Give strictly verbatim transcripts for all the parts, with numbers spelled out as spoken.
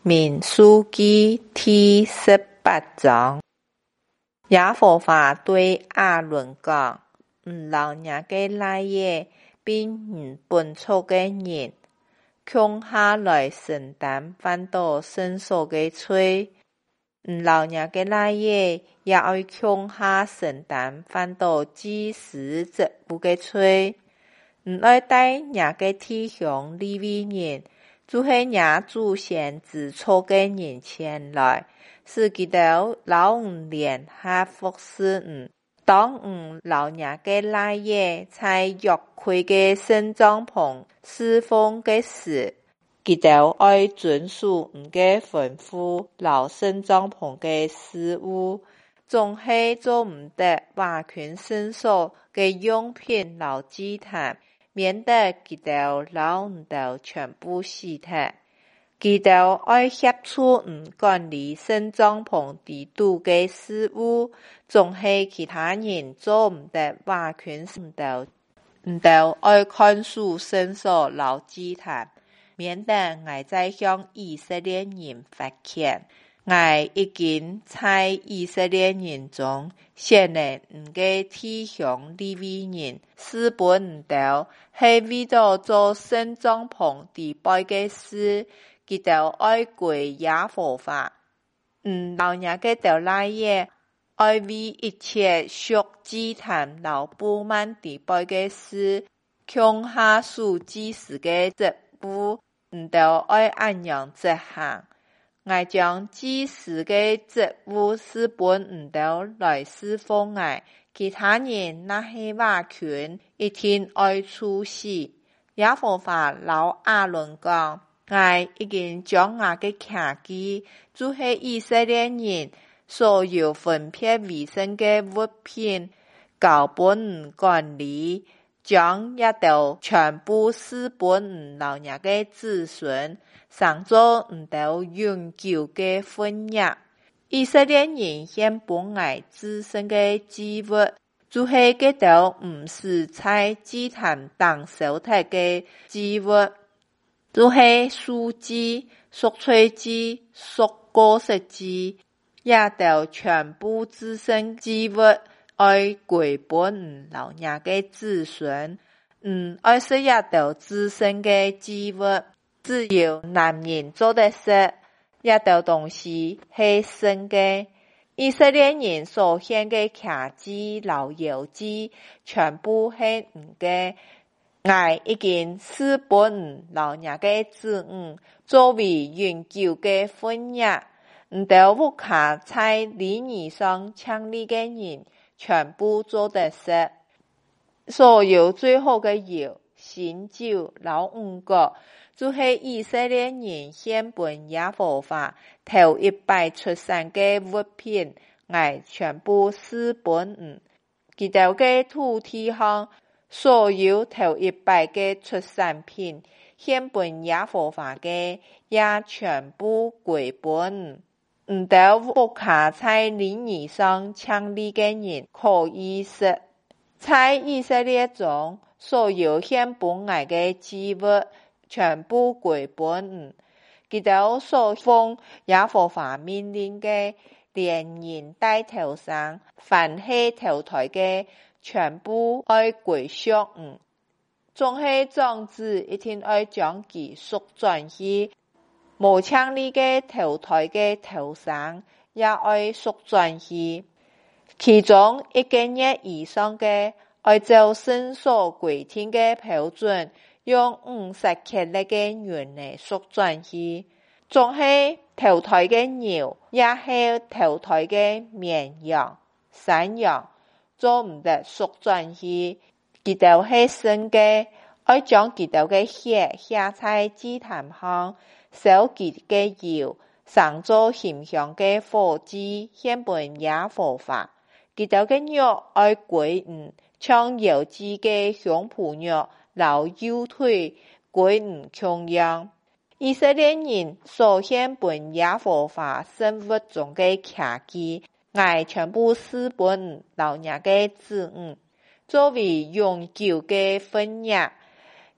民數記第十八章，耶和華對亞倫講，唔留那個賴嘢並唔本錯的人，共下來承擔犯到聖所的罪，唔留那個賴嘢也要共下承擔犯到祭司職務的罪，唔要帶那個弟兄利未人，就是那祖先知錯的人前來，使他們老唔聯合服事唔，當唔留那個賴嘢在約櫃的聖帳篷侍奉的時，他們要遵守唔嘅吩咐，留聖帳篷的事務，總係做唔得瓦群聖所的用品留祭壇，免得他們留唔到全部死體。他們要協助唔管理聖帳篷地土的事務，總係其他人做唔得瓦群唔到，唔到要看守聖所留祭壇，免得我再向以色列人發歉。我已經在以色列人中選了唔嘅弟兄利未人，使本唔到係為咗做聖帳篷地拜嘅事，他們要歸耶和華，唔留那個條賴嘢，要為一切屬祭壇留布幔地拜嘅事，共下屬祭司嘅職務，唔到要按樣執行。我將祭司嘅職務使本唔到來侍奉我，其他人那係瓦群，一定要處死。耶和華老亞倫講，我已經將我嘅客祭，就是以色列人所有分別為聖嘅物品，交本唔管理，將一道全部使本唔留那個子孫，上做唔到永久嘅婚約。以色列人獻本愛至聖嘅祭物，就是嗰道唔是在祭壇當燒炭嘅祭物，就是素祭、贖罪祭、贖過失祭，也道全部至聖祭物，愛歸本唔留那個子孫，唔愛是一道至聖嘅祭物，只有男人做得食，一道東西係聖嘅。以色列人所獻嘅客祭、留油祭，全部係唔嘅。我已經使本唔留那個子女，作為永久嘅婚約，唔到無卡在禮儀上強力嘅人，全部做得食。所有最好嘅油、新酒、老五穀，就是以色列人獻本耶和華頭一擺出產嘅物品，我全部使本唔。佢哋嘅土地上所有頭一擺嘅出產品，獻本耶和華嘅，也全部歸本唔。唔到無卡在禮儀上強力嘅人可以食。在以色列中，所有獻本愛嘅祭物，全部歸本唔。佢哋所奉耶和華命令嘅，連人帶頭上，凡係頭胎嘅，全部要歸屬唔。總係長子一定要將其贖轉去，無強力嘅頭胎嘅頭上，也要贖轉去。其中一個月以上嘅，要照聖所規定嘅標準，用五十克力嘅牛奶贖轉去。總係頭胎嘅牛，也係頭胎嘅綿羊、山羊，做唔得贖轉去。佢哋係聖嘅，要將佢哋嘅血灑在祭壇上，燒佢嘅油，上做馨香嘅火祭，獻本耶和華。佢哋嘅肉要歸唔，像油祭嘅胸脯肉、老右腿歸唔共樣。以色列人所獻本耶和華聖物中嘅客祭，我全部使本唔留那個子女，作為永久嘅婚約。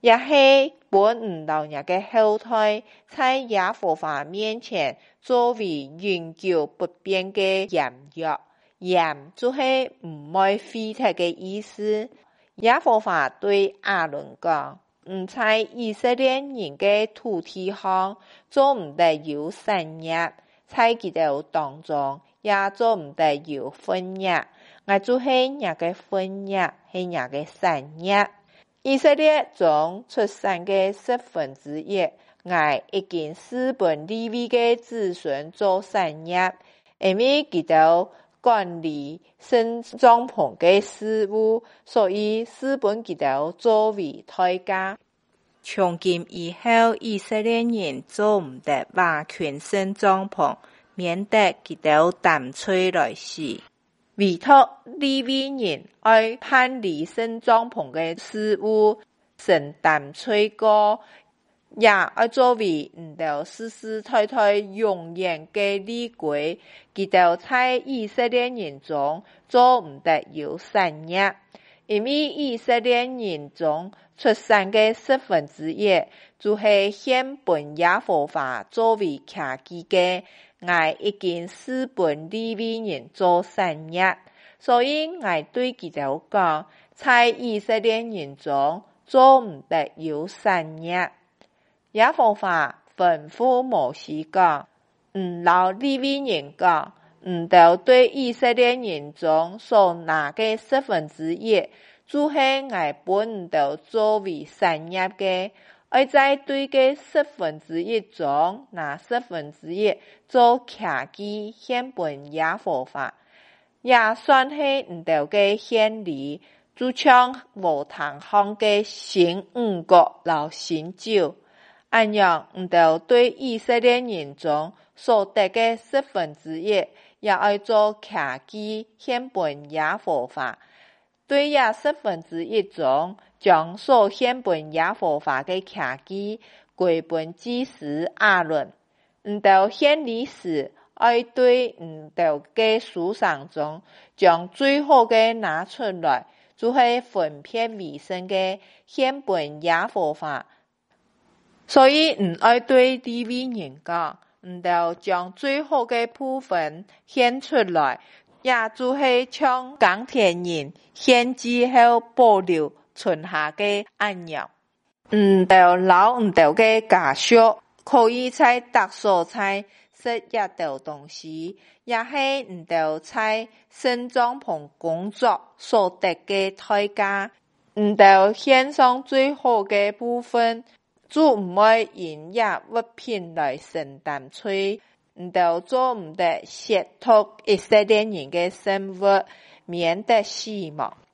也是本唔老人嘅後代，在耶和華面前作為永久不變嘅鹽約，鹽就係唔會廢掉嘅意思。耶和華對亞倫講，唔在以色列人嘅土地上做唔得有產業，在佢哋當中也做唔得有分業，我就係人嘅分業，係人嘅產業。以色列中出生嘅十分之一，我已經私本利未嘅子孫做產業，因為佢哋管理聖帳篷嘅事務，所以私本佢哋作為代價。從今以後，以色列人做唔得瓦全聖帳篷，免得佢哋擔罪來死。委託利未人愛辦理聖帳篷嘅事務，承擔罪過，也愛作為唔到世世代代永遠嘅禮規，佢哋在以色列人中做唔得有產業，因為以色列人中出生嘅十分之一，就係獻本耶和華作為客祭嘅，我已經私本利未人做產業。所以我對佢哋講，在以色列人中做唔得有產業。耶和華吩咐摩西講，唔老利未人講，唔到對以色列人中所拿嘅十分之一，就係我本唔到作為產業嘅，而在對嘅十分之一中拿十分之一做客祭獻本耶和華。也算係唔到嘅獻禮，就像無糖香嘅新五穀老新酒，按樣唔到對以色列人中所得嘅十分之一，也愛做客祭獻本耶和華。對也十分之一中，將所獻本耶和華嘅客祭歸本祭司亞倫，唔到獻禮時，愛對唔到嘅書上中，將最好嘅拿出來，就係分別為聖嘅獻本耶和華。所以唔愛對利未人講，唔到將最好嘅部分獻出來，也就係像耕田人獻之後保留存下嘅按樣。唔到老唔到嘅家屬，可以在特所在食一道東西，也係唔到在聖帳篷工作所得嘅代價，唔到獻上最好嘅部分，就唔會因也物品來承擔罪，唔到做唔得褻瀆以色列人嘅生活，免得死亡。